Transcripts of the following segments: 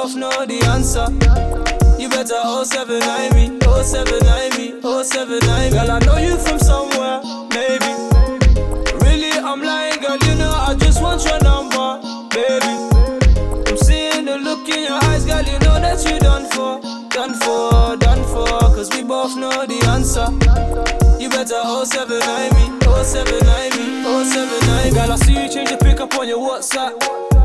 both know the answer. You better 079 me, 079 me, 079 me. Girl, I know you from somewhere, maybe. Really, I'm lying, girl, you know I just want your number, baby. I'm seeing the look in your eyes, girl, you know that you done for, done for, done for. Cause we both know the answer. You better 079 me, 079 me, 079 me. Girl, I see you change your pick up on your WhatsApp.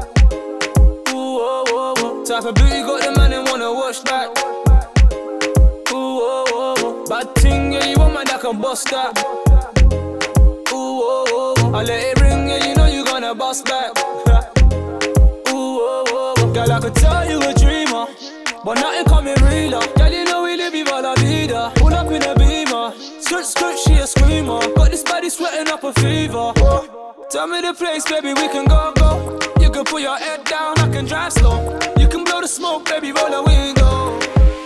Ooh, oh, oh, oh. Type of beauty got the man and wanna watch back. Ooh, oh, oh, oh. Bad thing, yeah, you want man that can bust that. Ooh, oh, oh, oh. I let it ring, yeah, you know you gonna bust back. Ooh, oh, oh, oh. Girl, I could tell you a dreamer, but nothing coming realer. Girl, you know we live viva la vida. Pull up in a beamer, skirt, skirt, she a screamer. Got this body sweating up a fever. Tell me the place, baby, we can go, go. You can put your head down, I can drive slow. You can blow the smoke, baby, roll the window.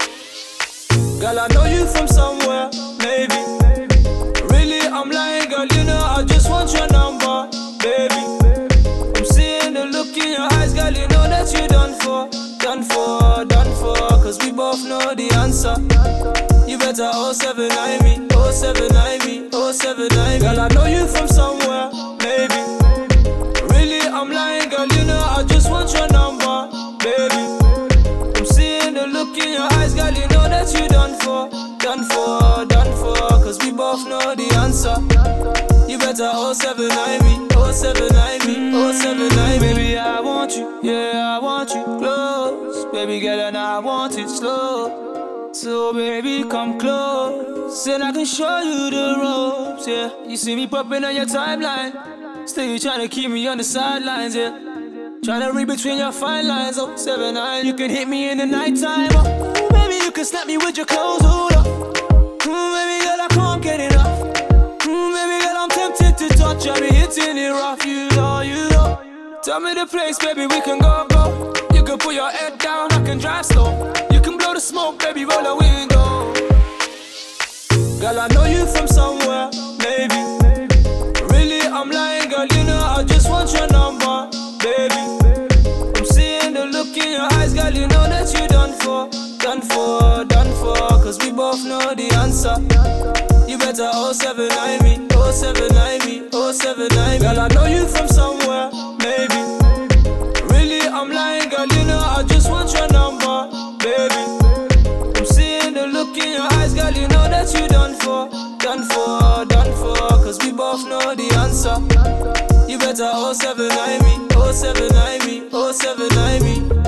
Girl, I know you from somewhere, maybe. Really, I'm lying, girl, you know I just want your number, baby. I'm seeing the look in your eyes, girl, you know that you done for, done for, done for. Cause we both know the answer. You better 079 me, 079 me, 079 me. Girl, I know you from somewhere, maybe. Really, I'm lying, girl, you know I just want your number, baby. I'm seeing the look in your eyes, girl, you know that you done for, done for, done for. Cause we both know the answer. You better 079 me, 079 me, 079 me. Baby, I want you, yeah, I want you close. Baby girl, and I want it slow. So baby, come close, and I can show you the ropes, yeah. You see me popping on your timeline, still you tryna keep me on the sidelines, yeah. Tryna read between your fine lines, 079. You can hit me in the nighttime, oh. Baby, you can snap me with your clothes, hold up. Baby girl, I can't get enough. Baby girl, I'm tempted to touch, I be hitting it rough, you know, you know. Tell me the place, baby, we can go, go. You can put your head down, I can drive slow. You can blow the smoke, baby, roll the window. Girl, I know you from somewhere, maybe. Really, I'm lying, girl, you know I just want your number, baby. I'm seeing the look in your eyes, girl, you know that you done for, done for, done for. Cause we both know the answer. You better 079 me, 079 me, 079 me. Girl, I know you from somewhere, maybe. Really, I'm lying, girl, you know I just want your number, baby. I'm seeing the look in your eyes, girl, you know that you done for, done for, done for. Cause we both know the answer. You better 079 me, 079 me, 079 me.